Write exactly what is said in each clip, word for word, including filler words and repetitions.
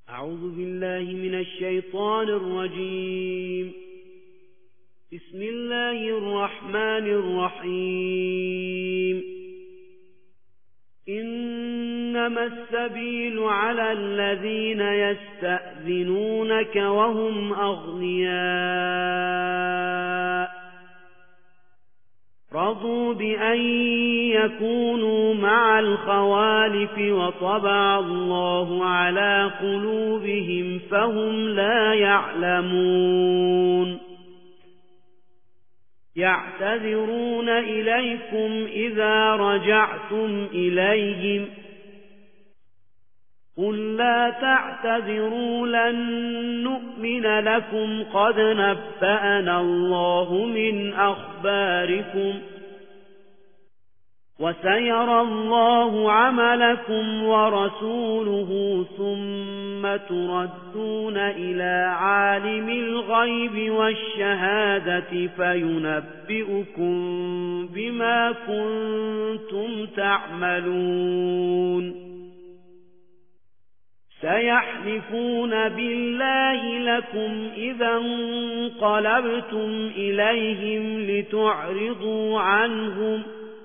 أعوذ بالله من الشيطان الرجيم. بسم الله الرحمن الرحيم. إنما السبيل على الذين يستأذنونك وهم أغنياء رضوا بأن يكونوا مع الخوالف وطبع الله على قلوبهم فهم لا يعلمون. يعتذرون إليكم إذا رجعتم إليهم قل لا تعتذروا لن نؤمن لكم قد نبأنا الله من أخباركم وسيرى الله عملكم ورسوله ثم تردون إلى عالم الغيب والشهادة فينبئكم بما كنتم تعملون. سيحلفون بالله لكم إذا انقلبتم إليهم لتعرضوا عنهم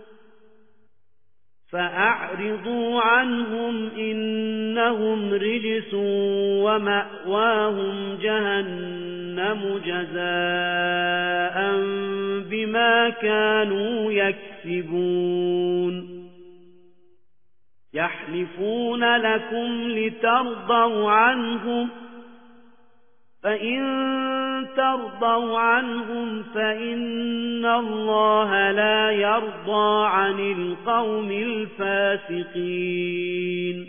فأعرضوا عنهم إنهم رجس ومأواهم جهنم جزاء بما كانوا يكسبون. يحلفون لكم لترضوا عنهم فإن ترضوا عنهم فإن الله لا يرضى عن القوم الفاسقين.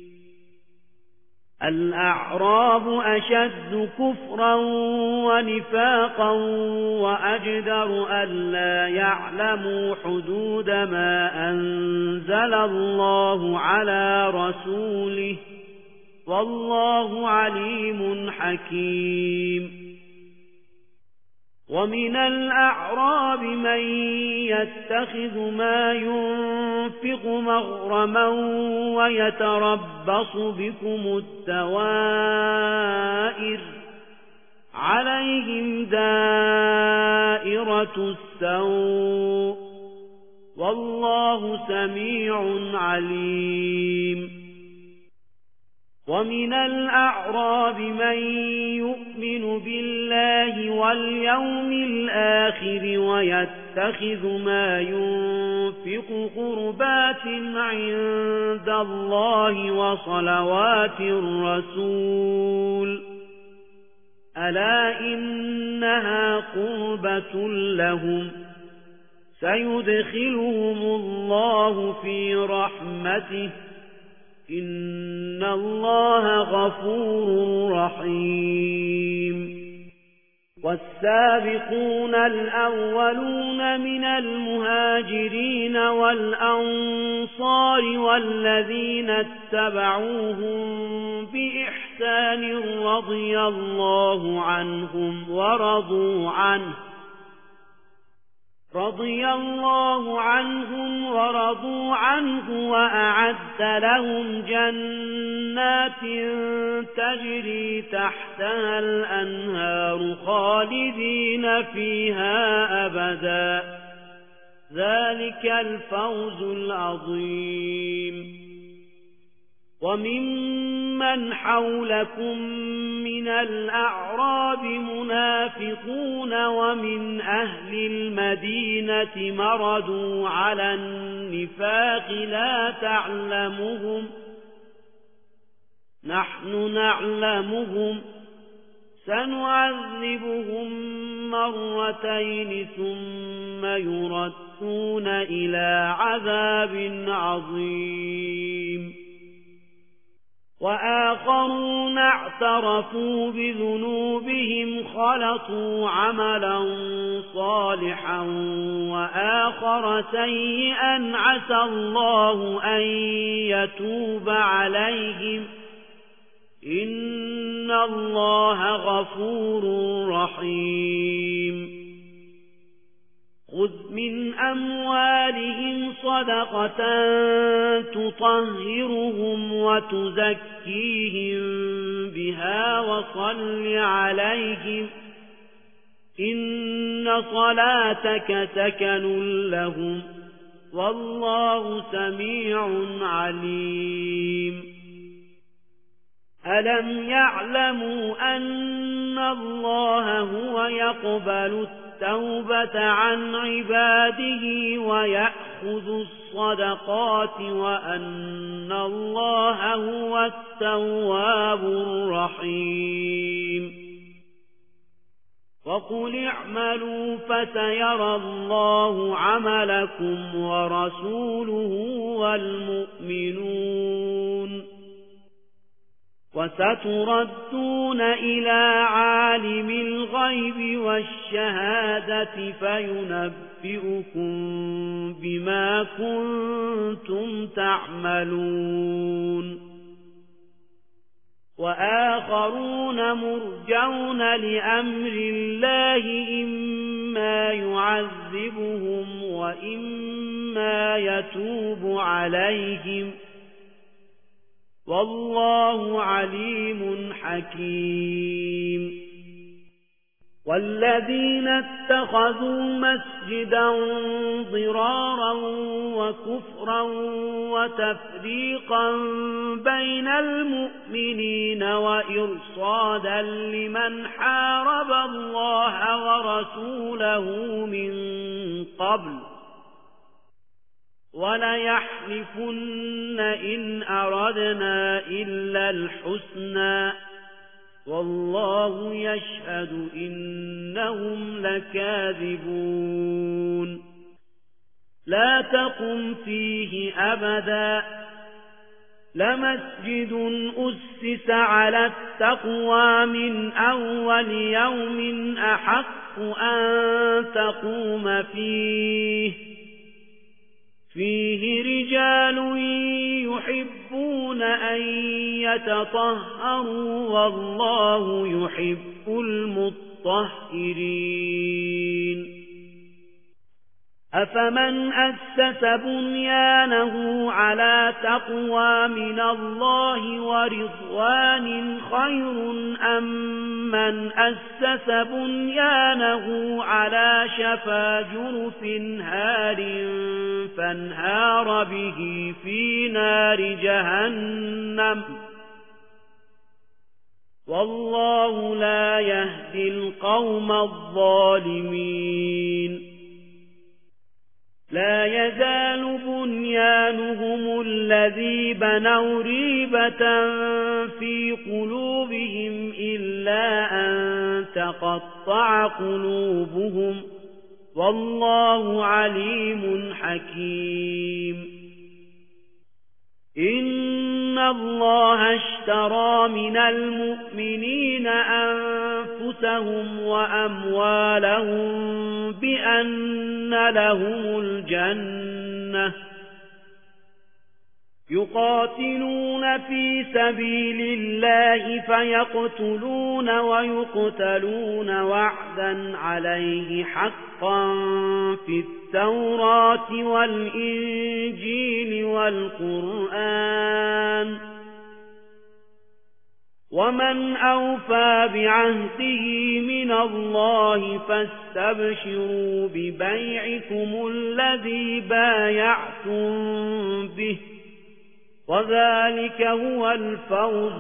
الأعراب أشد كفرا ونفاقا وأجدر ألا يعلموا حدود ما أنزل الله على رسوله والله عليم حكيم. ومن الأعراب من يتخذ ما ينفق مغرما ويتربص بكم الدوائر عليهم دائرة السوء والله سميع عليم. ومن الأعراب من يؤمن بالله واليوم الآخر ويتخذ ما ينفق قربات عند الله وصلوات الرسول ألا إنها قربة لهم سيدخلهم الله في رحمته إن الله غفور رحيم. والسابقون الأولون من المهاجرين والأنصار والذين اتبعوهم بإحسان رضي الله عنهم ورضوا عنه رضي الله عنهم ورضوا عنه وأعد لهم جنات تجري تحتها الأنهار خالدين فيها أبدا ذلك الفوز العظيم. وممن حولكم من الأعراب منافقون ومن أهل المدينة مردوا على النفاق لا تعلمهم نحن نعلمهم سنعذبهم مرتين ثم يردون إلى عذاب عظيم. وآخرون اعترفوا بذنوبهم خلطوا عملا صالحا وآخر سيئا عسى الله أن يتوب عليهم إن الله غفور رحيم. خذ من أموالهم صدقة تطهرهم وتزكيهم بها وصل عليهم إن صلاتك سكن لهم والله سميع عليم ألم يعلموا أن الله هو يقبل التوبة عن عباده ويأخذ الصدقات وأن الله هو التواب الرحيم وقل اعملوا فسيرى الله عملكم ورسوله والمؤمنون وستردون إلى عالم الغيب والشهادة فينبئكم بما كنتم تعملون وآخرون مرجون لأمر الله إما يعذبهم وإما يتوب عليهم والله عليم حكيم والذين اتخذوا مسجدا ضرارا وكفرا وتفريقا بين المؤمنين وإرصادا لمن حارب الله ورسوله من قبل وليحلفن إن أردنا إلا الحسنى والله يشهد إنهم لكاذبون لا تقم فيه أبدا لمسجد أسس على التقوى من أول يوم أحق أن تقوم فيه فيه رجال يحبون أن يتطهروا والله يحب المطهرين أفمن أسس بنيانه على تقوى من الله ورضوان خير أم من أسس بنيانه على شفا جرف هار فانهار به في نار جهنم والله لا يهدي القوم الظالمين لا يزال بنيانهم الذي بنوا ريبة في قلوبهم إلا أن تقطع قلوبهم والله عليم حكيم إن الله اشترى من المؤمنين أنفسهم وأموالهم بأن لهم الجنة يقاتلون في سبيل الله فيقتلون ويقتلون وعدا عليه حقا في التوراة والإنجيل والقرآن ومن أوفى بعهده من الله فاستبشروا ببيعكم الذي بايعتم به وذلك هو الفوز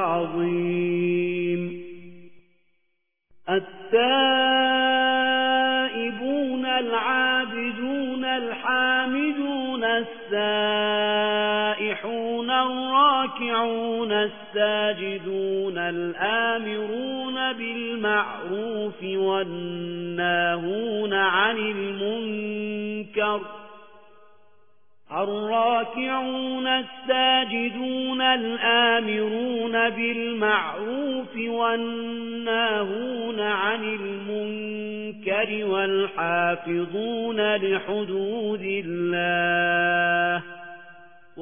العظيم التائبون العابدون الحامدون السائحون الراكعون الساجدون الآمرون بالمعروف والناهون عن المنكر الراكعون الساجدون الآمرون بالمعروف والناهون عن المنكر والحافظون لحدود الله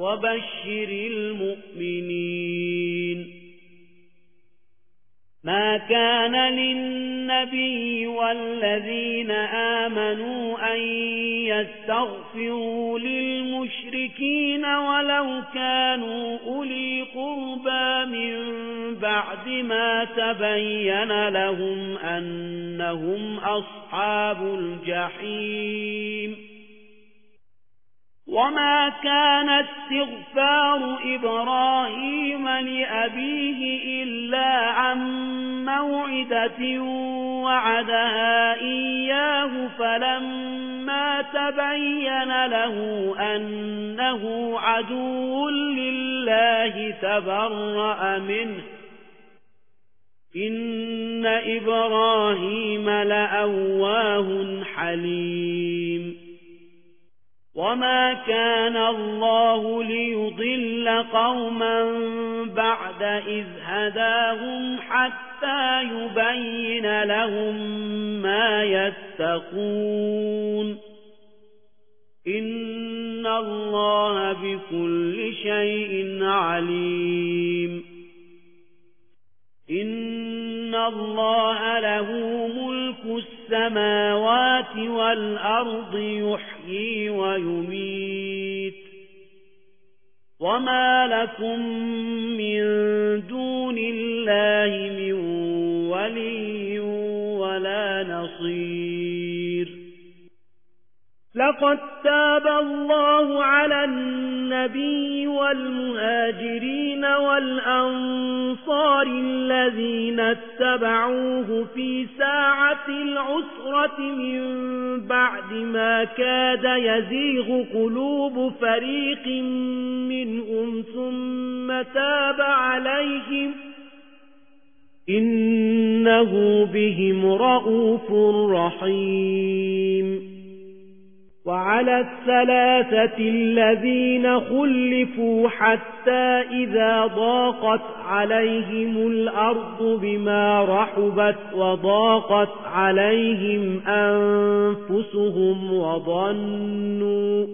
وبشر المؤمنين ما ما كان للنبي والذين آمنوا أن يستغفروا للمشركين ولو كانوا أولي قربى من بعد ما تبين لهم أنهم أصحاب الجحيم وما كان استغفار إبراهيم لأبيه إلا عن موعدة وعدها إياه فلما تبين له أنه عدو لله تبرأ منه إن إبراهيم لأواه حليم وما كان الله ليضل قوما بعد إذ هداهم حتى يبين لهم ما يتقون إن الله بكل شيء عليم إن الله له ملك السماوات والأرض يحيي ويميت وما لكم من دون الله من ولي ولا نصير لقد تاب الله على النبي والمهاجرين والأنصار الذين اتبعوه في ساعة العسرة من بعد ما كاد يزيغ قلوب فريق منهم ثم تاب عليهم إنه بهم رؤوف رحيم وعلى الثلاثة الذين خلفوا حتى إذا ضاقت عليهم الأرض بما رحبت وضاقت عليهم أنفسهم وظنوا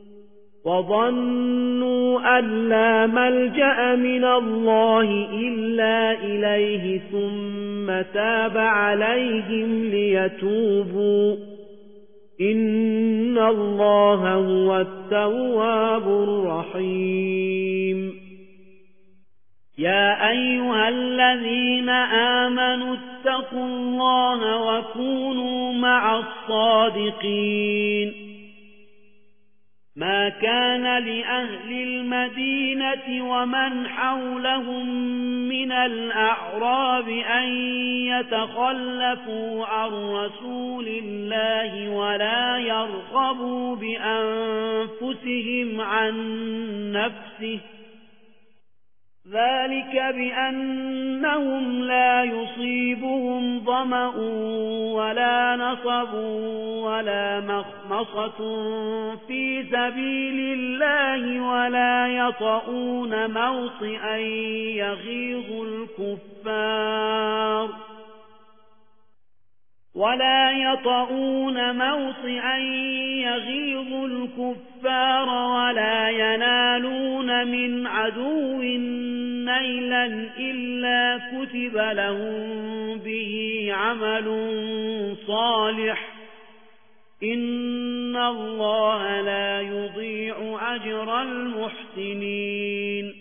وظنوا أن لا ملجأ من الله إلا إليه ثم تاب عليهم ليتوبوا إن الله هو التواب الرحيم يا أيها الذين آمنوا اتقوا الله وكونوا مع الصادقين ما كان لأهل المدينة ومن حولهم من الأعراب أن يتخلفوا عن رسول الله ولا يرغبوا بأنفسهم عن نفسه ذلك بأنهم لا يصيبهم ظمأ ولا نصب ولا مخمصة في سبيل الله ولا يطؤون موطئا يغيظ الكفار ولا يطؤون موطئا يغيظ الكفار ولا ينالون من عدو نيلا إلا كتب لهم به عمل صالح إن الله لا يضيع أجر المحسنين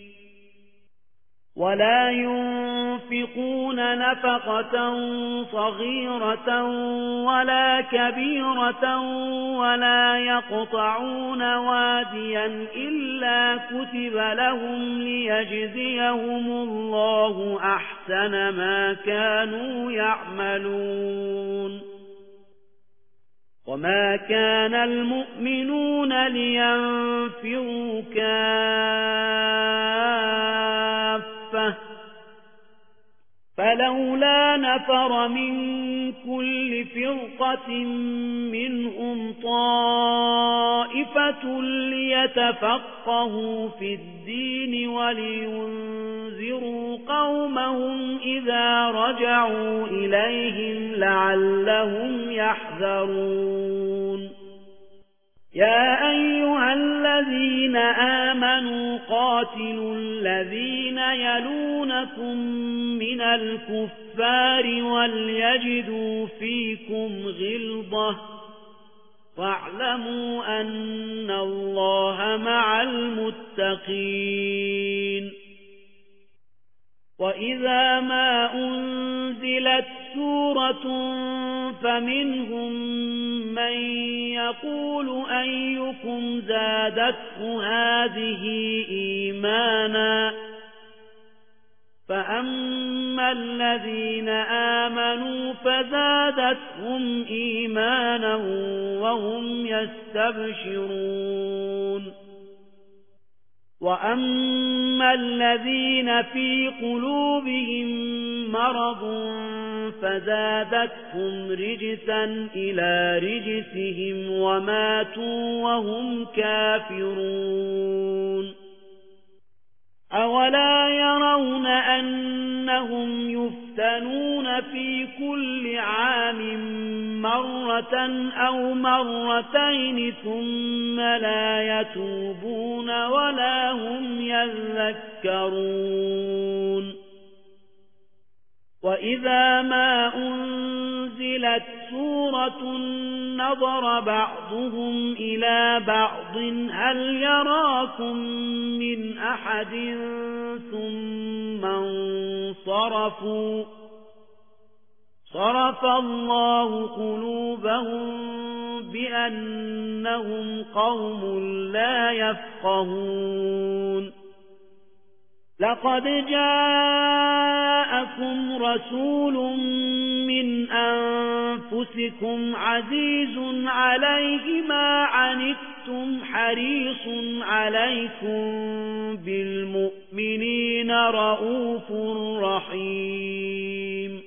ولا ينفقون نفقة صغيرة ولا كبيرة ولا يقطعون واديا إلا كتب لهم ليجزيهم الله أحسن ما كانوا يعملون وما كان المؤمنون لينفروا كافة فلولا نفر من كل فرقة منهم طائفة ليتفقهوا في الدين ولينذروا قومهم إذا رجعوا إليهم لعلهم يحذرون يا أيها الذين آمنوا قاتلوا الذين يلونكم من الكفار وليجدوا فيكم غلظة واعلموا أن الله مع المتقين وإذا ما أنزلت سورة فمنهم من يقول أيكم زادته هذه إيمانا فأما الذين آمنوا فزادتهم إيمانا وهم يستبشرون وأما الذين في قلوبهم مرض فزادتهم رجسا إلى رجسهم وماتوا وهم كافرون أولا يرون أنهم يفتنون في كل عام مرة أو مرتين ثم لا يتوبون ولا هم يذكرون وإذا ما أنزلت سورة نظر بعضهم إلى بعض هل يراكم من أحد ثم انصرفوا صرف الله قلوبهم بأنهم قوم لا يفقهون لقد جاءكم رسول من أنفسكم عزيز عليه ما عنتم حريص عليكم بالمؤمنين رؤوف رحيم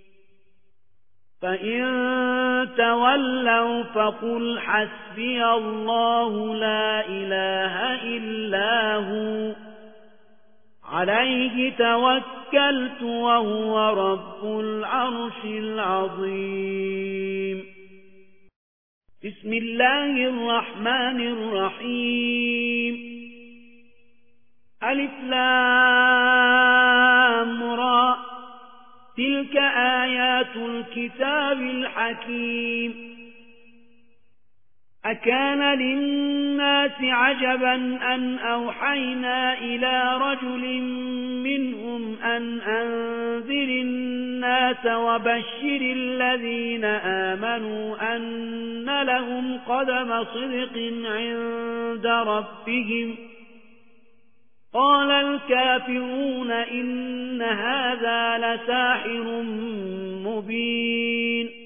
فإن تولوا فقل حسبي الله لا إله إلا هو عليه توكلت وهو رب العرش العظيم بسم الله الرحمن الرحيم ألف لام را تلك آيات الكتاب الحكيم أكان للناس عجبا أن أوحينا إلى رجل منهم أن أنذر الناس وبشر الذين آمنوا أن لهم قدم صدق عند ربهم قال الكافرون إن هذا لساحر مبين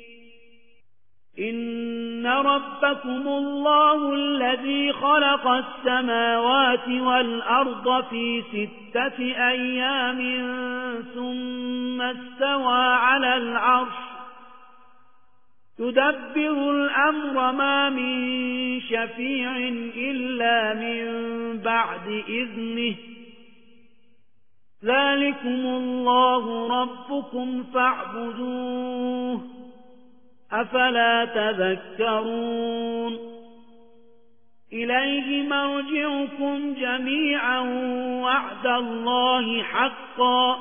إن ربكم الله الذي خلق السماوات والأرض في ستة أيام ثم استوى على العرش يدبر الأمر ما من شفيع إلا من بعد إذنه ذلكم الله ربكم فاعبدوه أفلا تذكرون إليه مرجعكم جميعا وعد الله حقا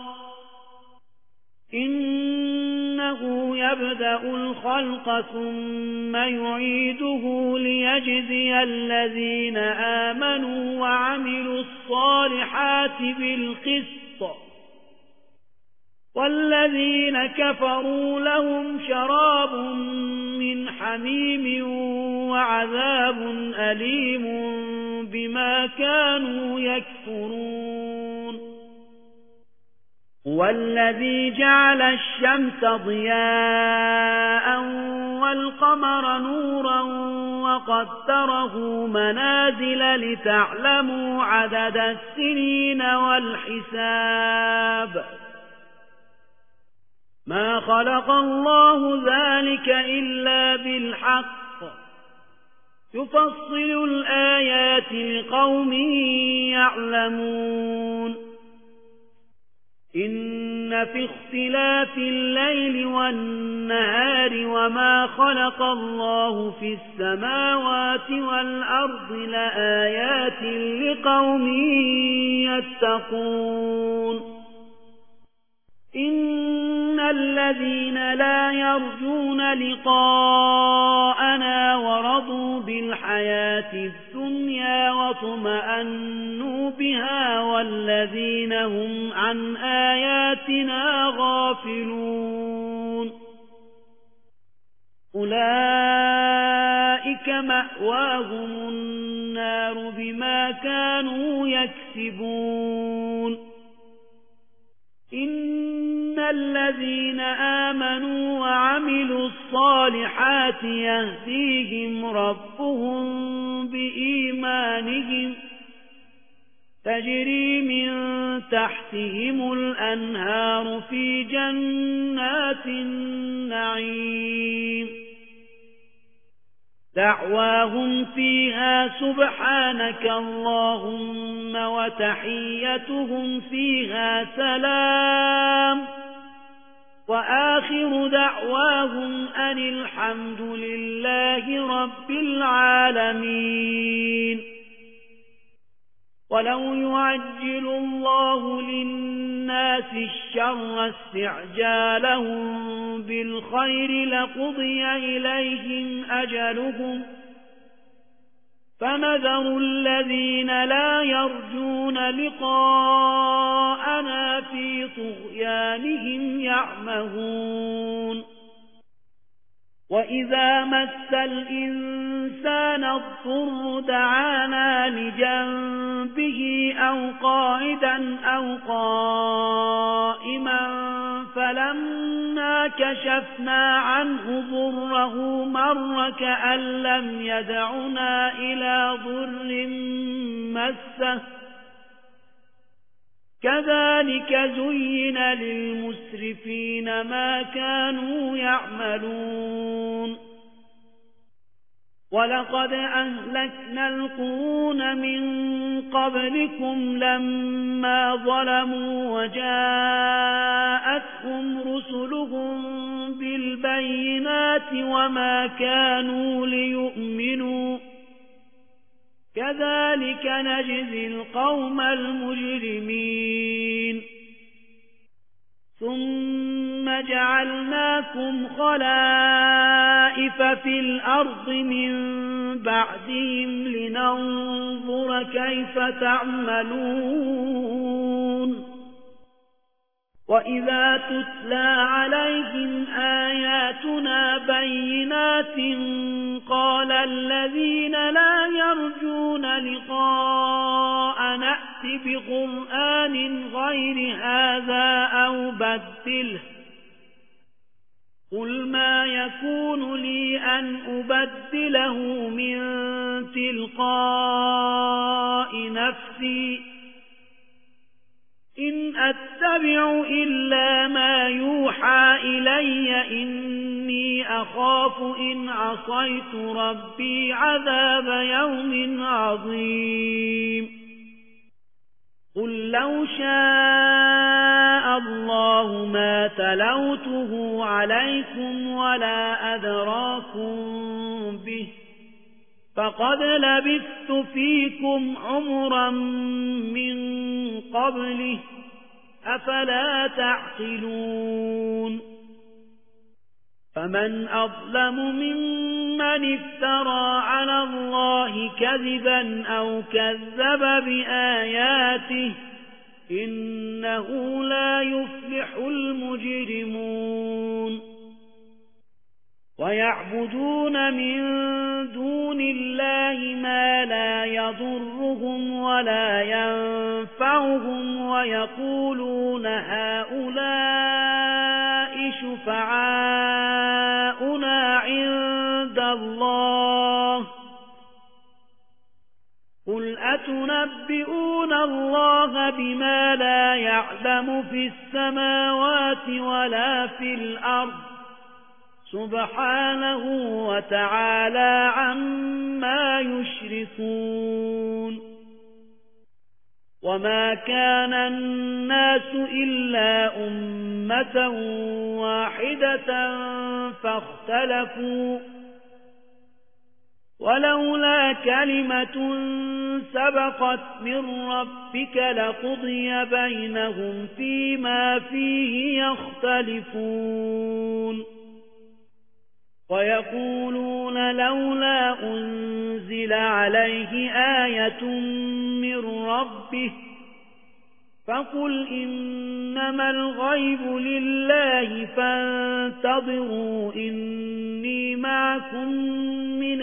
إنه يبدأ الخلق ثم يعيده ليجزي الذين آمنوا وعملوا الصالحات بالقسط والذين كفروا لهم شراب من حميم وعذاب أليم بما كانوا يكفرون هو الذي جعل الشمس ضياء والقمر نورا وقدره منازل لتعلموا عدد السنين والحساب ما خلق الله ذلك إلا بالحق يفصل الآيات لقوم يعلمون إن إن في اختلاف الليل والنهار وما خلق الله في السماوات والأرض لآيات لقوم يتقون إن الذين لا يرجون لقاءنا ورضوا بالحياة الدنيا وطمأنوا بها والذين هم عن آياتنا غافلون أولئك مأواهم النار بما كانوا يكسبون إن الذين آمنوا وعملوا الصالحات يهديهم ربهم بإيمانهم تجري من تحتهم الأنهار في جنات النعيم دعواهم فيها سبحانك اللهم وتحيتهم فيها سلام وآخر دعواهم أن الحمد لله رب العالمين ولو يعجل الله للناس الشر استعجالهم بالخير لقضي إليهم أجلهم فنذر الذين لا يرجون لقاءنا في طغيانهم يعمهون وإذا مس الإنسان الضر دعانا لجنبه أو قاعدا أو قائما فلما كشفنا عنه ضره مر كأن لم يدعنا إلى ضر مسه كذلك زين للمسرفين ما كانوا يعملون ولقد أهلكنا القرون من قبلكم لما ظلموا وجاءتهم رسلهم بالبينات وما كانوا ليؤمنوا كذلك نجزي القوم المجرمين ثم جعلناكم خلائف في الأرض من بعدهم لننظر كيف تعملون وإذا تتلى عليهم آياتنا بينات قال الذين لا يرجون لقاء نأت بقرآن غير هذا أو بدله قل ما يكون لي أن أبدله من تلقاء نفسي إن أتبع إلا ما يوحى إلي إني أخاف إن عصيت ربي عذاب يوم عظيم قل لو شاء الله ما تلوته عليكم ولا أدراكم به فقد لبثت فيكم عمرا من قبله أفلا تعقلون فمن أظلم ممن افترى على الله كذبا أو كذب بآياته إنه لا يفلح المجرمون ويعبدون من دون الله ما لا يضرهم ولا ينفعهم ويقولون هؤلاء شفعاؤنا عند الله قل أتنبئون الله بما لا يعلم في السماوات ولا في الأرض سبحانه وتعالى عما يشركون وما كان الناس إلا أمة واحدة فاختلفوا ولولا كلمة سبقت من ربك لقضي بينهم فيما فيه يختلفون ويقولون لولا أنزل عليه آية من ربه فقل إنما الغيب لله فانتظروا إني معكم من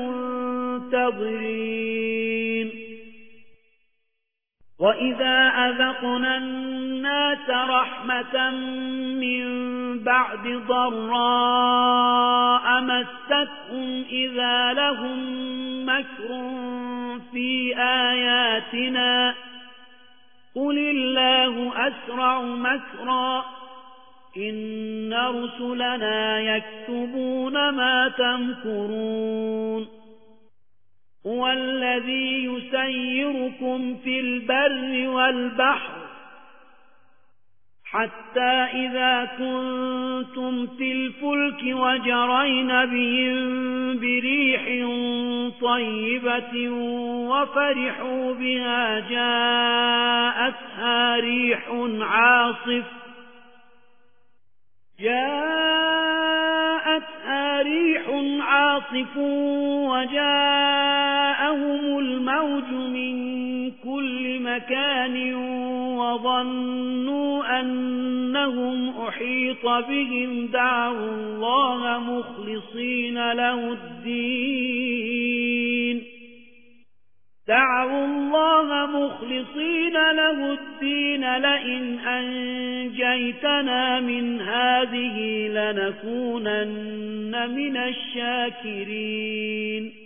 المنتظرين وإذا أذقنا الناس رحمة من بعد ضراء مستهم إذا لهم مكر في آياتنا قل الله أسرع مكرا إن رسلنا يكتبون ما تمكرون هو الذي يسيركم في البر والبحر حتى إذا كنتم في الفلك وجرين بهم بريح طيبة وفرحوا بها جاءتها ريح عاصف جاءتها ريح عاصف وجاءهم الموج من كل مكان وظنوا أنهم أحيط بهم دعوا الله مخلصين له الدين دعوا الله مخلصين له الدين لئن أنجيتنا من هذه لنكونن من الشاكرين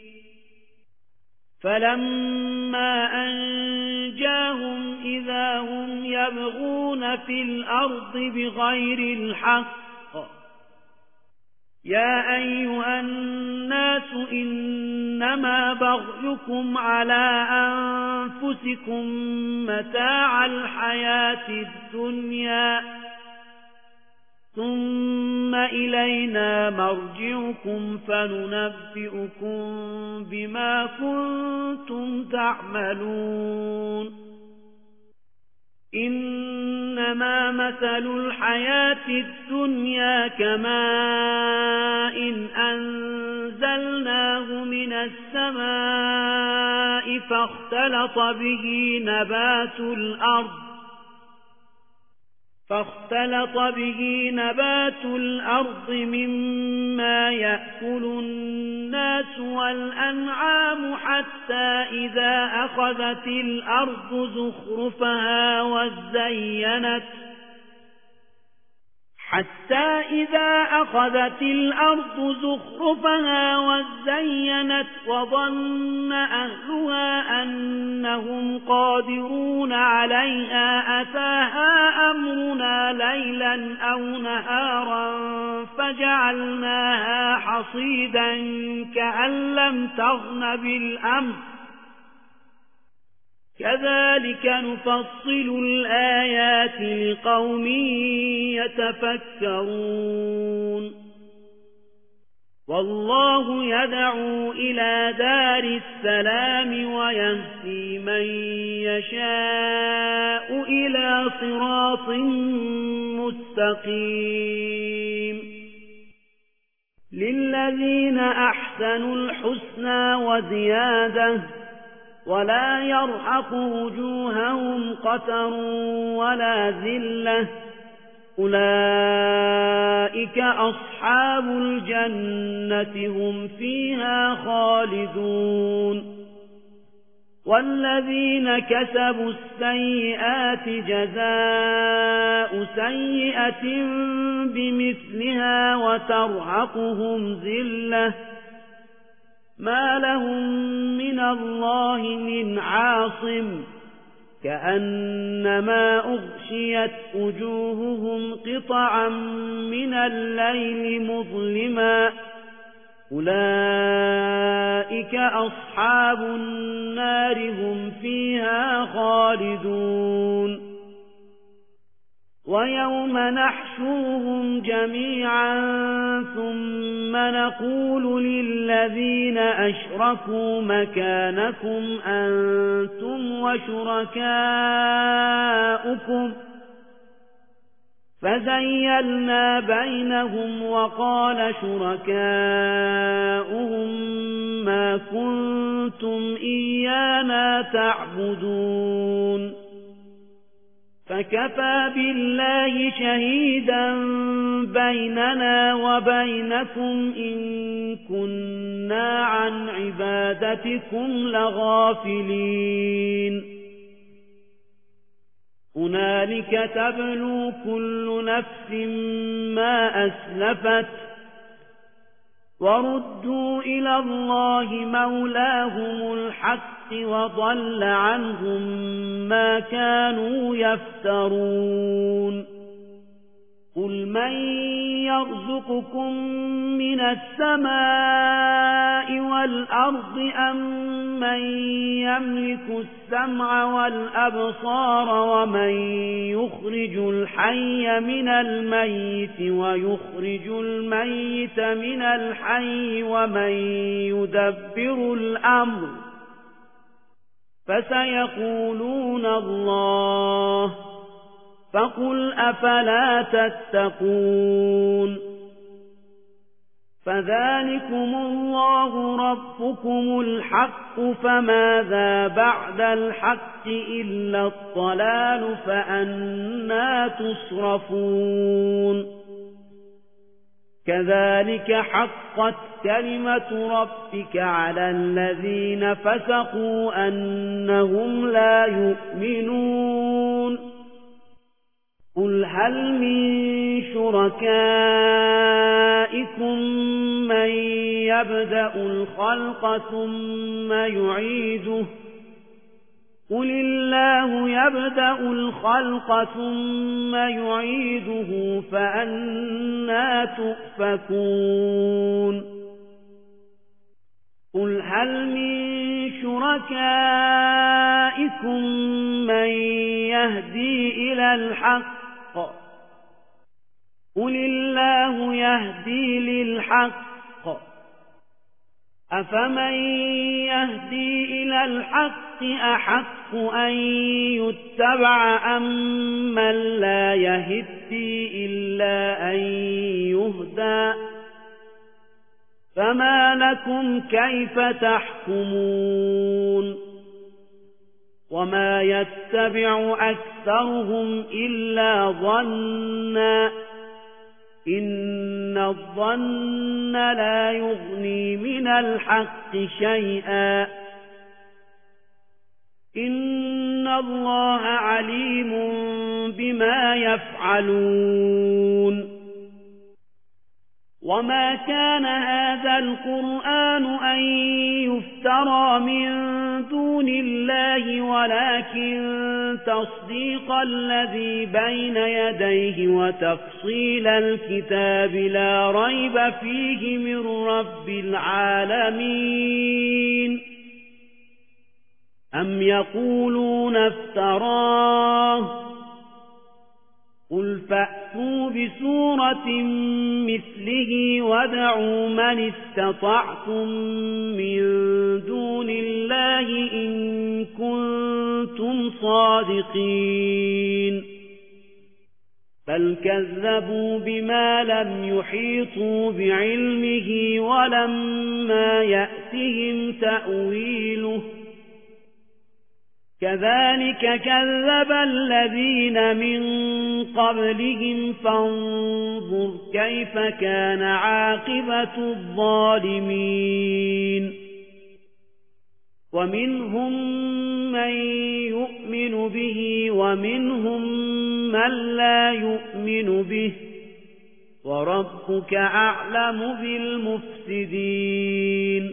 فلما أنجاهم إذا هم يبغون في الأرض بغير الحق يا أيها الناس إنما بغيكم على أنفسكم متاع الحياة الدنيا ثم إلينا مرجعكم فننبئكم بما كنتم تعملون إنما مثل الحياة الدنيا كماء أنزلناه من السماء فاختلط به نبات الأرض فاختلط به نبات الأرض مما يأكل الناس والأنعام حتى إذا أخذت الأرض زخرفها وزينت حتى إذا أخذت الأرض زخرفها وزينت وظن أهلها أنهم قادرون عليها أتاها أمرنا ليلا أو نهارا فجعلناها حصيدا كأن لم تغن بالأمر كذلك نفصل الآيات لقوم يتفكرون والله يدعو إلى دار السلام ويهدي من يشاء إلى صراط مستقيم للذين أحسنوا الحسنى وزيادة ولا يرحق وجوههم قتر ولا ذلة أولئك أصحاب الجنة هم فيها خالدون والذين كسبوا السيئات جزاء سيئة بمثلها وترهقهم ذلة ما لهم من الله من عاصم كأنما أغشيت وجوههم قطعا من الليل مظلما أولئك أصحاب النار هم فيها خالدون ويوم نحشرهم جميعا ثم نقول للذين أشركوا مكانكم أنتم وشركاؤكم فزيلنا بينهم وقال شركاؤهم ما كنتم إيانا تعبدون فكفى بالله شهيدا بيننا وبينكم إن كنا عن عبادتكم لغافلين هنالك تبلو كل نفس ما أسلفت وردوا إلى الله مولاهم الحق وضل عنهم ما كانوا يفترون قل من يرزقكم من السماء والأرض أم من يملك السمع والأبصار ومن يخرج الحي من الميت ويخرج الميت من الحي ومن يدبر الأمر فسيقولون الله فقل أفلا تتقون فذلكم الله ربكم الحق فماذا بعد الحق إلا الضلال فأنى تصرفون كذلك حقت كلمة ربك على الذين فسقوا أنهم لا يؤمنون قل هل من شركائكم من يبدأ الخلق ثم يعيده قل الله يبدأ الخلق ثم يعيده فأنى تؤفكون قل هل من شركائكم من يهدي إلى الحق قل الله يهدي للحق أفمن يهدي إلى الحق أحق أن يتبع أم من لا يهدي إلا أن يهدى فما لكم كيف تحكمون وما يتبع أكثرهم إلا ظنا إن الظن لا يغني من الحق شيئا إن الله عليم بما يفعلون وما كان هذا القرآن أن يفترى من دون الله ولكن تصديق الذي بين يديه وتفصيل الكتاب لا ريب فيه من رب العالمين أم يقولون افتراه قل فأتوا بسورة مثله وادعوا من استطعتم من دون الله إن كنتم صادقين بل كذبوا بما لم يحيطوا بعلمه ولما يأتهم تأويله كذلك كذب الذين من قبلهم فانظر كيف كان عاقبة الظالمين ومنهم من يؤمن به ومنهم من لا يؤمن به وربك أعلم بالمفسدين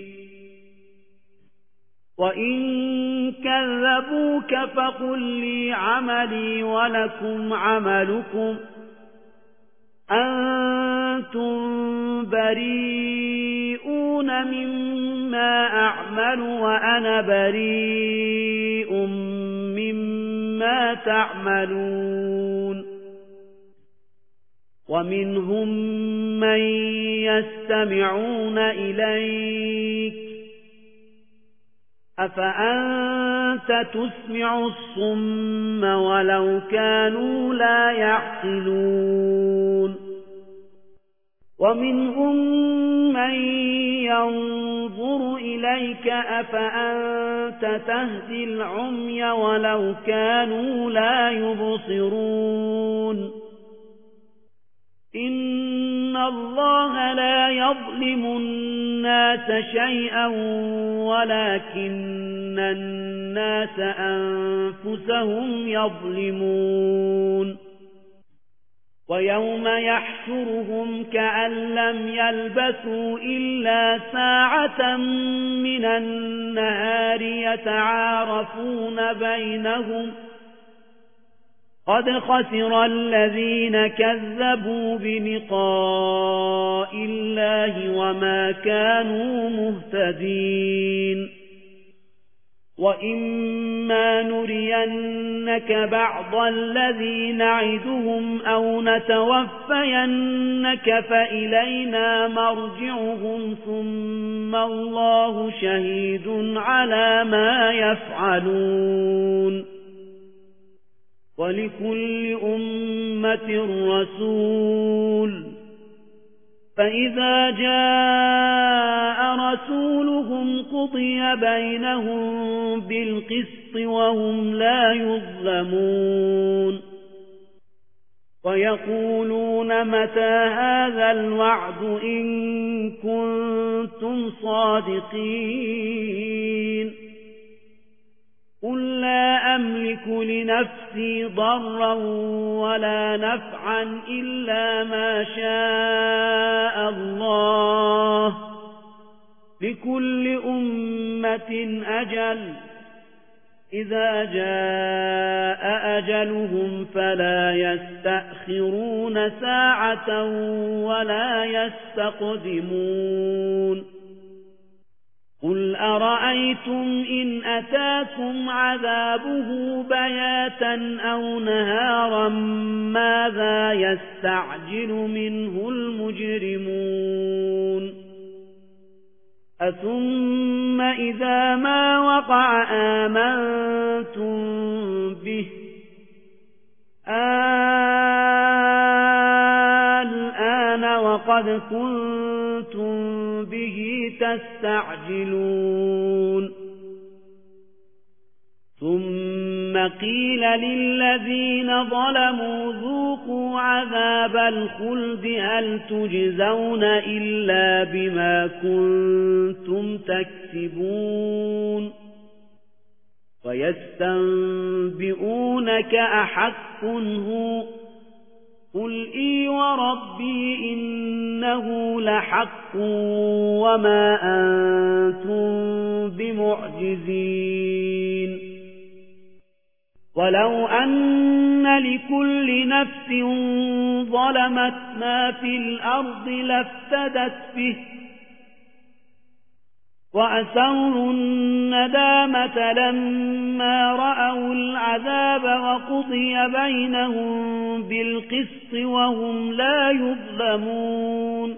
وإن كذبوك فقل لي عملي ولكم عملكم أنتم بريئون تجزون مما أعمل وأنا بريء مما تعملون ومنهم من يستمعون إليك أفأنت تسمع الصم ولو كانوا لا يعقلون ومنهم من ينظر إليك أفأنت تهدي العمي ولو كانوا لا يبصرون إن الله لا يظلم الناس شيئا ولكن الناس أنفسهم يظلمون ويوم يحشرهم كأن لم يلبثوا إلا ساعة من النهار يتعارفون بينهم قد خسر الذين كذبوا بلقاء الله وما كانوا مهتدين وإما نرينك بعض الذي نعدهم أو نتوفينك فإلينا مرجعهم ثم الله شهيد على ما يفعلون ولكل أمة رسول فإذا جاء رسولهم قضي بينهم بالقسط وهم لا يظلمون ويقولون متى هذا الوعد إن كنتم صادقين قل لا أملك لنفسي ضرا ولا نفعا إلا ما شاء الله لكل أمة أجل إذا جاء أجلهم فلا يستأخرون ساعة ولا يستقدمون قل أرأيتم إن أتاكم عذابه بياتا أو نهارا ماذا يستعجل منه المجرمون أثم إذا ما وقع آمنتم به الآن وقد كنتم به تستعجلون ثم قيل للذين ظلموا ذوقوا عذاب الخلد هل تجزون إلا بما كنتم تكسبون ويستنبئونك أحق هو قل إي وربي إنه لحق وما أنتم بمعجزين ولو أن لكل نفس ظلمت ما في الأرض لافتدت به وأسروا الندامة لما رأوا العذاب وقضي بينهم بالقسط وهم لا يظلمون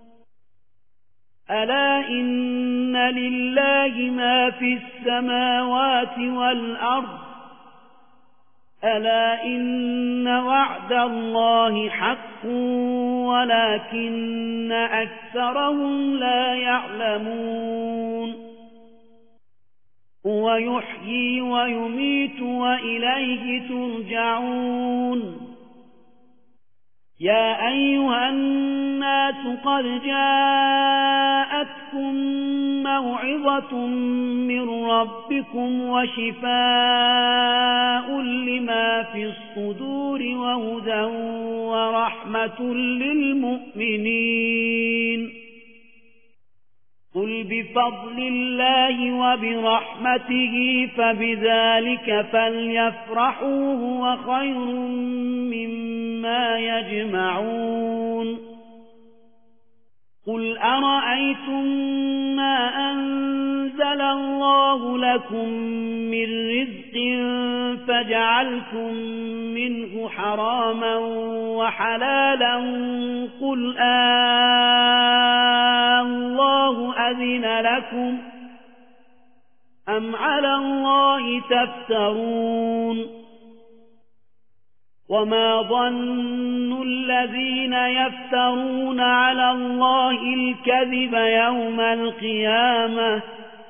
ألا إن لله ما في السماوات والأرض ألا إن وعد الله حق ولكن أكثرهم لا يعلمون هو يحيي ويميت وإليه ترجعون يا أيها الناس قد جاءتكم موعظة من ربكم وشفاء لما في الصدور وهدى ورحمة للمؤمنين قل بفضل الله وبرحمته فبذلك فليفرحوا هو خير مما يجمعون قل أرأيتم ما أنزل الله لكم من رزق فجعلتم منه حراما وحلالا قل آه الله أذن لكم أم على الله تفترون وما ظن الذين يفترون على الله الكذب يوم القيامة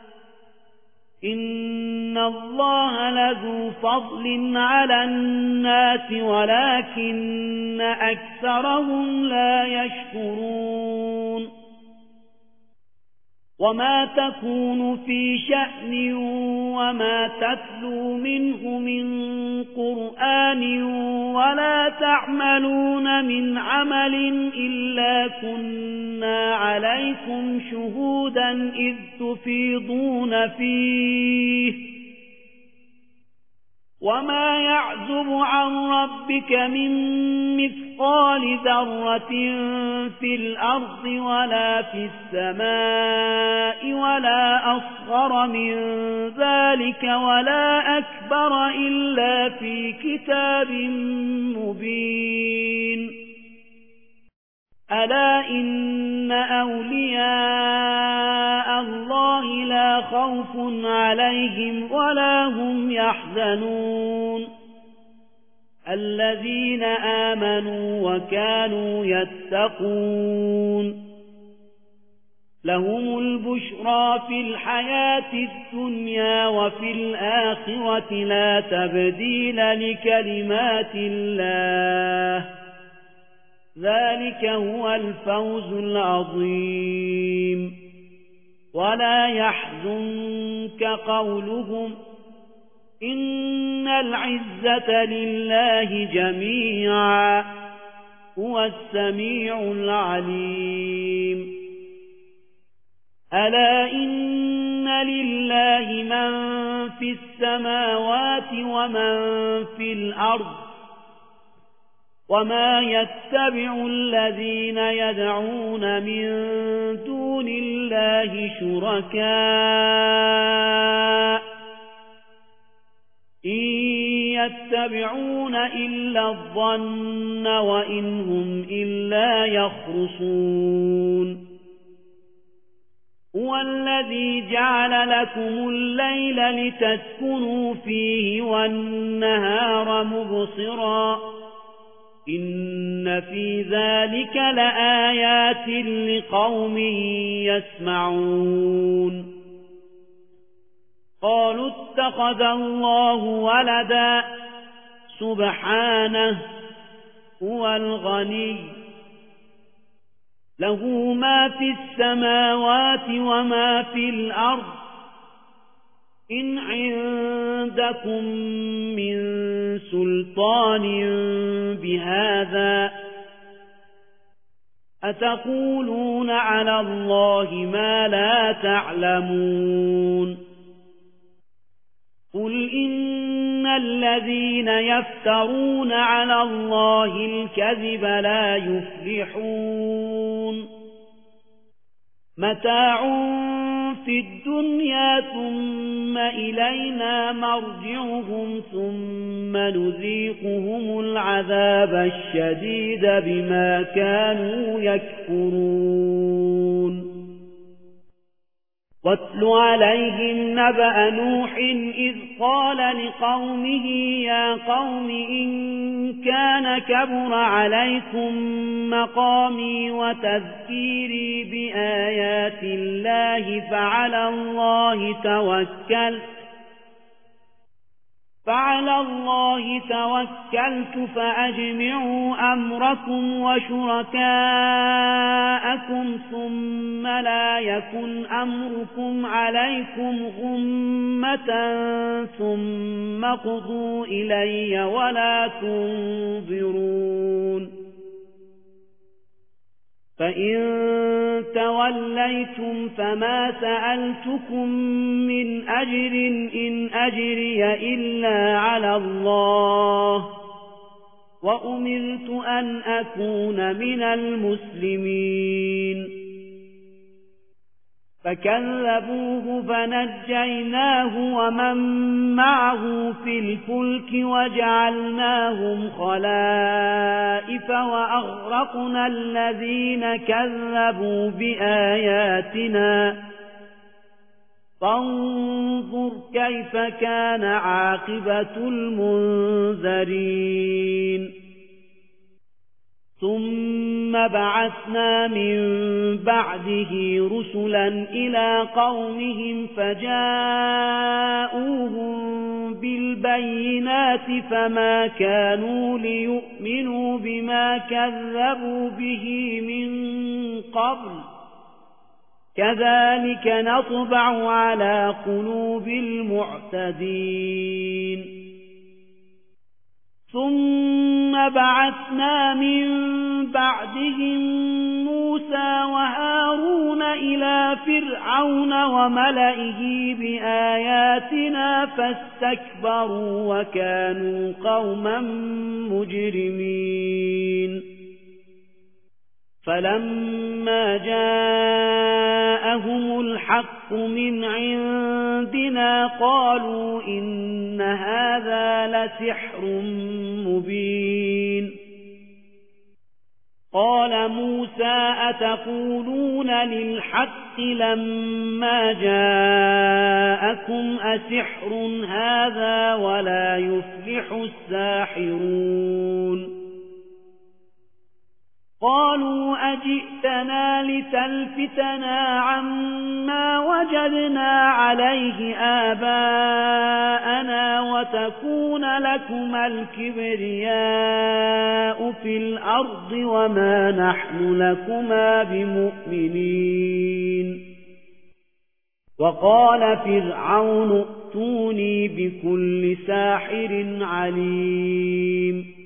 إن الله لذو فضل على الناس ولكن أكثرهم لا يشكرون وما تكون في شأن وما تتلو منه من قرآن ولا تعملون من عمل إلا كنا عليكم شهودا إذ تفيضون فيه وما يعزب عن ربك من مثقال ذرة في الأرض ولا في السماء ولا أصغر من ذلك ولا أكبر إلا في كتاب مبين ألا إن أولياء الله لا خوف عليهم ولا هم يحزنون الذين آمنوا وكانوا يتقون لهم البشرى في الحياة الدنيا وفي الآخرة لا تبديل لكلمات الله ذلك هو الفوز العظيم ولا يحزنك قولهم إن العزة لله جميعا هو السميع العليم ألا إن لله من في السماوات ومن في الأرض وما يتبع الذين يدعون من دون الله شركاء إن يتبعون إلا الظن وإن هم إلا يخرصون هو الذي جعل لكم الليل لتسكنوا فيه والنهار مبصرا إن في ذلك لآيات لقوم يسمعون قالوا اتخذ الله ولدا سبحانه هو الغني له ما في السماوات وما في الأرض إن عندكم من سلطان بهذا أتقولون على الله ما لا تعلمون قل إن الذين يفترون على الله الكذب لا يفلحون متاع في الدنيا ثم إلينا مرجعهم ثم نذيقهم العذاب الشديد بما كانوا يكفرون واتل عليهم نبأ نوح إذ قال لقومه يا قوم إن كان كبر عليكم مقامي وتذكيري بآيات الله فعلى الله توكلت فعلى الله توكلت فأجمعوا أمركم وشركاءكم ثم لا يكن أمركم عليكم غمة ثم قضوا إلي ولا تنظرون فإن توليتم فما سألتكم من أجر إن أجري إلا على الله وأمرت أن أكون من المسلمين فكذبوه فنجيناه ومن معه في الفلك وجعلناهم خلائف وأغرقنا الذين كذبوا بآياتنا فانظر كيف كان عاقبة المنذرين ثم بعثنا من بعده رسلا إلى قومهم فجاءوهم بالبينات فما كانوا ليؤمنوا بما كذبوا به من قبل كذلك نطبع على قلوب المعتدين ثم بعثنا من بعدهم موسى وهارون إلى فرعون وملئه بآياتنا فاستكبروا وكانوا قوما مجرمين فلما جاءهم الحق من عندنا قالوا إن هذا لسحر مبين قال موسى أتقولون للحق لما جاءكم أسحر هذا ولا يفلح الساحرون قالوا أجئتنا لتلفتنا عما وجدنا عليه آباءنا وتكون لكما الكبرياء في الأرض وما نحن لكما بمؤمنين وقال فرعون ائتوني بكل ساحر عليم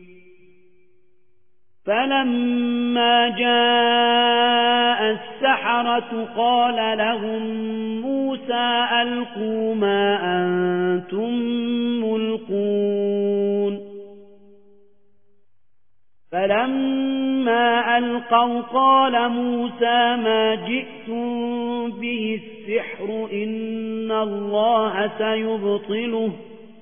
فلما جاء السحرة قال لهم موسى ألقوا ما أنتم ملقون فلما ألقوا قال موسى ما جئتم به السحر إن الله سيبطله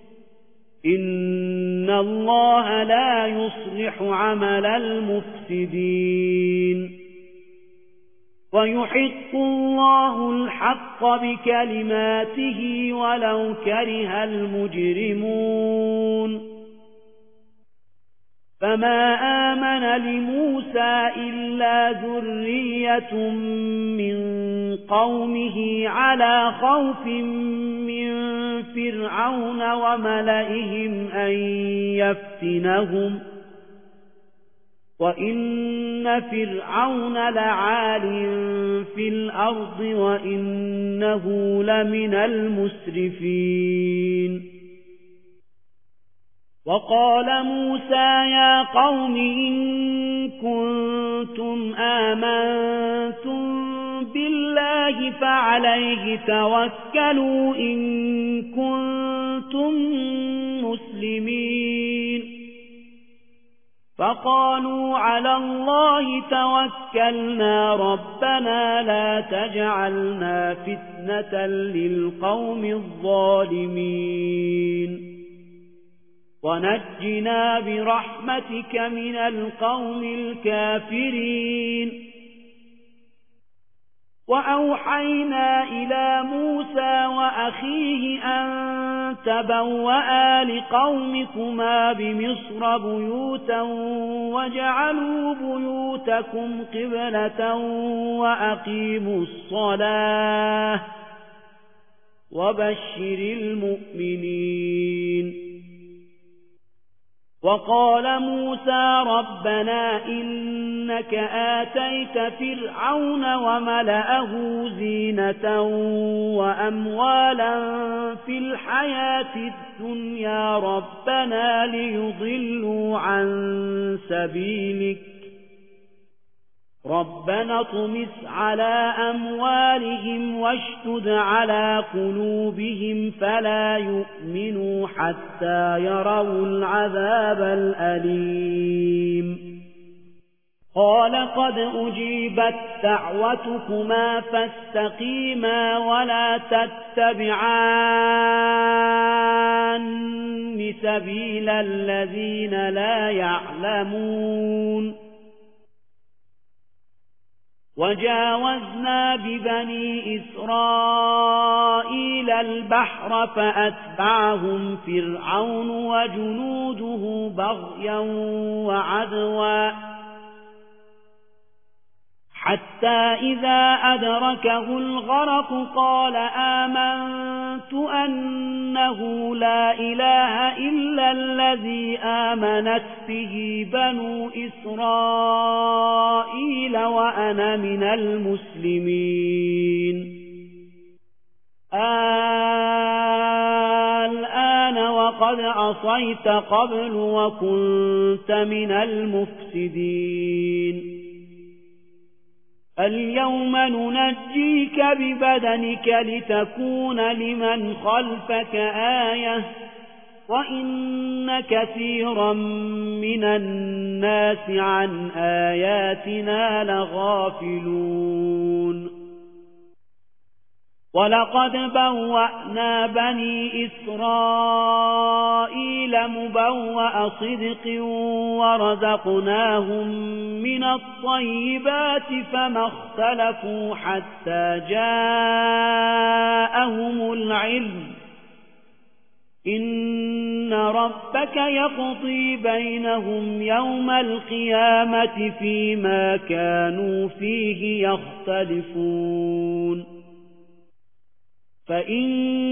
إن الله لا يصلح عمل المفسدين ويحق الله الحق بكلماته ولو كره المجرمون فما آمن لموسى إلا ذرية من قومه على خوف من فرعون وملئهم أن يفتنهم وإن فرعون لعال في الأرض وإنه لمن المسرفين وقال موسى يا قوم إن كنتم آمنتم بالله فعليه توكلوا إن كنتم مسلمين فقالوا على الله توكلنا ربنا لا تجعلنا فتنة للقوم الظالمين ونجنا برحمتك من القوم الكافرين وأوحينا إلى موسى وأخيه أن تبوأ لقومكما بمصر بيوتا وجعلوا بيوتكم قبلة وأقيموا الصلاة وبشر المؤمنين وقال موسى ربنا إنك آتيت فرعون وملأه زينة وأموالا في الحياة الدنيا ربنا ليضلوا عن سبيلك ربنا اطمس على أموالهم واشتد على قلوبهم فلا يؤمنوا حتى يروا العذاب الأليم قال قد أجيبت دعوتكما فاستقيما ولا تتبعان سبيل الذين لا يعلمون وجاوزنا ببني إسرائيل البحر فأتبعهم فرعون وجنوده بغيا وعدوا حتى إذا أدركه الغرق قال آمنت أنه لا إله إلا الذي آمنت به بنو إسرائيل وأنا من المسلمين الآن وقد عصيت قبل وكنت من المفسدين اليوم ننجيك ببدنك لتكون لمن خلفك آية وإن كثيرا من الناس عن آياتنا لغافلون ولقد بوأنا بني إسرائيل مبوأ صدق ورزقناهم من الطيبات فما اختلفوا حتى جاءهم العلم إن ربك يقضي بينهم يوم القيامة فيما كانوا فيه يختلفون فإن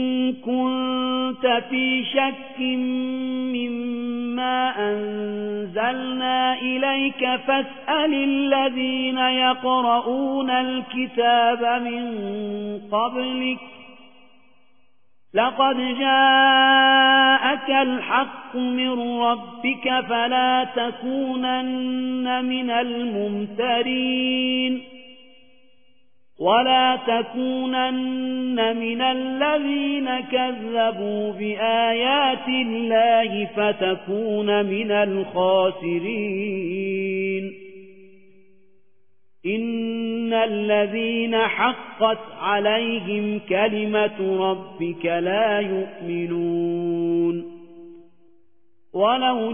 كنت في شك مما أنزلنا إليك فاسأل الذين يقرؤون الكتاب من قبلك لقد جاءك الحق من ربك فلا تكونن من الممترين ولا تكونن من الذين كذبوا بآيات الله فتكون من الخاسرين إن الذين حقت عليهم كلمة ربك لا يؤمنون ولو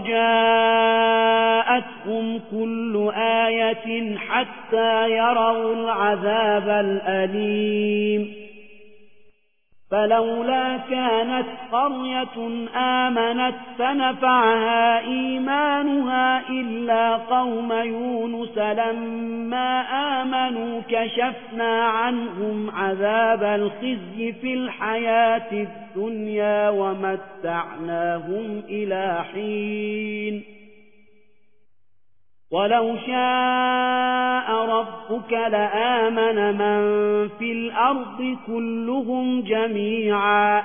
جاءتهم كل آية حتى يروا العذاب الأليم فلولا كانت قرية آمنت فنفعها إيمانها إلا قوم يونس لما آمنوا كشفنا عنهم عذاب الخزي في الحياة الدنيا ومتعناهم إلى حين ولو شاء ربك لآمن من في الأرض كلهم جميعا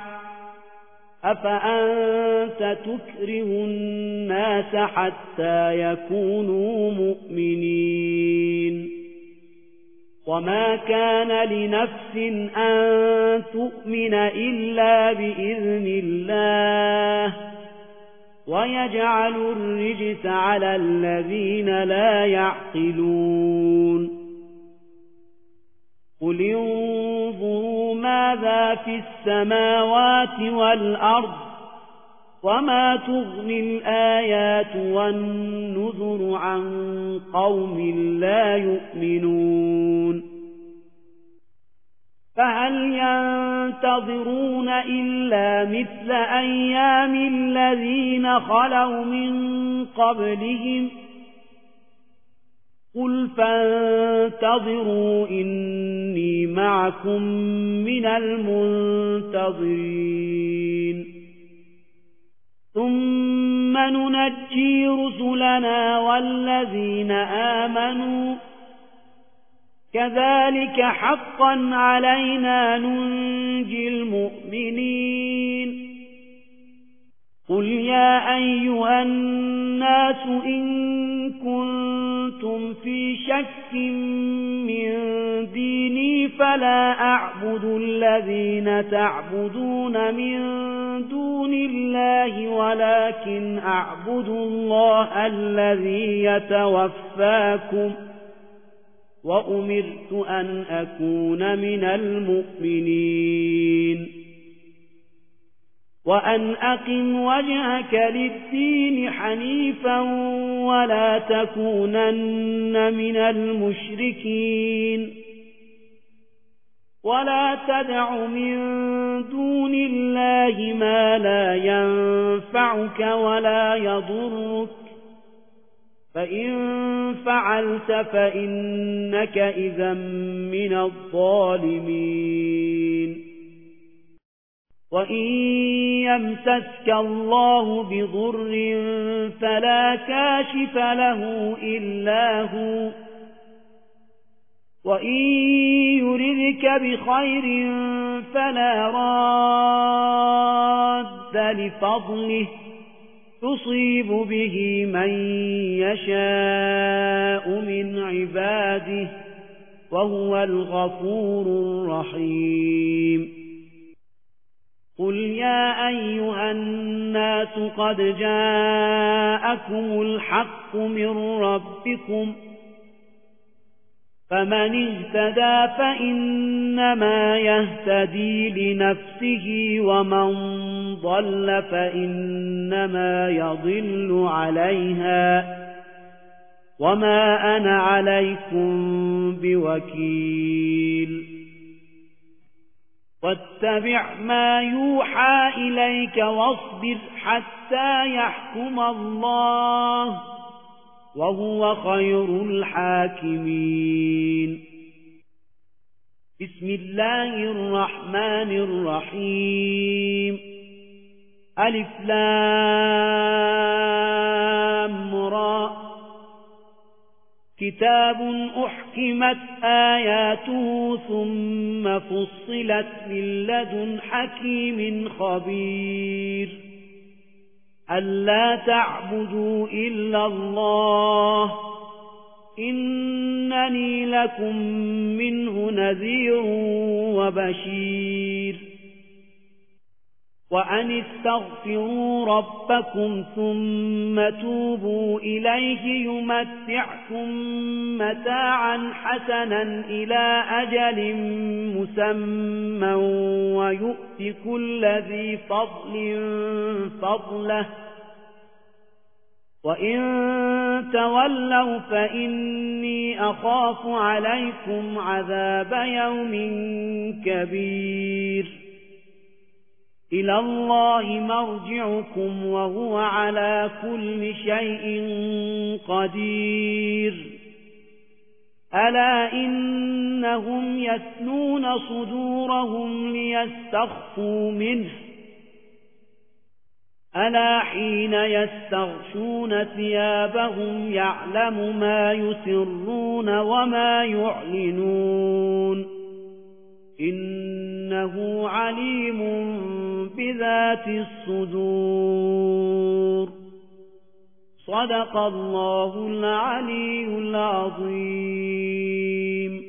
أفأنت تكره الناس حتى يكونوا مؤمنين وما كان لنفس أن تؤمن إلا بإذن الله ويجعل الرجس على الذين لا يعقلون قل انظروا ماذا في السماوات والأرض وما تغني الآيات والنذر عن قوم لا يؤمنون فهل ينتظرون إلا مثل أيام الذين خلوا من قبلهم قل فانتظروا إني معكم من المنتظرين ثم ننجي رسلنا والذين آمنوا كذلك حقا علينا ننجي المؤمنين قل يا أيها الناس إن كنتم في شك من ديني فلا أعبد الذين تعبدون من دون الله ولكن أعبد الله الذي يتوفاكم وأمرت أن أكون من المؤمنين وأن أقم وجهك للدين حنيفا ولا تكونن من المشركين ولا تدع من دون الله ما لا ينفعك ولا يضرك فإن فعلت فإنك إذا من الظالمين وإن يمسسك الله بضر فلا كاشف له إلا هو وإن يردك بخير فلا راد لفضله تصيب به من يشاء من عباده وهو الغفور الرحيم قل يا أيها الناس قد جاءكم الحق من ربكم فمن اهتدى فإنما يهتدي لنفسه ومن ضل فإنما يضل عليها وما أنا عليكم بوكيل واتبع ما يوحى إليك واصبر حتى يحكم الله وهو خير الحاكمين بسم الله الرحمن الرحيم ألف لام را كتاب أحكمت آياته ثم فصلت من لدن حكيم خبير ألا تعبدوا إلا الله إنني لكم منه نذير وبشير وأن استغفروا ربكم ثم توبوا إليه يمتعكم متاعا حسنا إلى أجل مسمى ويؤتي كل ذي فضل فضله وإن تولوا فإني أخاف عليكم عذاب يوم كبير إلى الله مرجعكم وهو على كل شيء قدير ألا إنهم يثنون صدورهم ليستخفوا منه ألا حين يستغشون ثيابهم يعلم ما يسرون وما يعلنون إنه عليم بذات الصدور صدق الله العلي العظيم